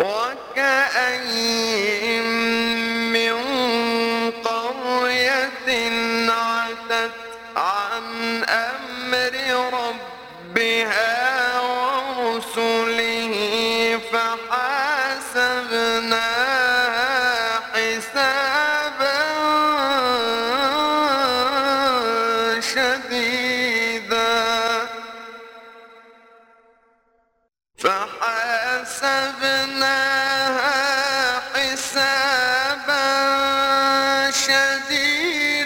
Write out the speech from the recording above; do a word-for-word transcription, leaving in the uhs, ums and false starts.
وكأين من قرية عتت عن أمر ربها ورسله فحاسبناها حسابا شديدا فحاسبناها حسابا شديدا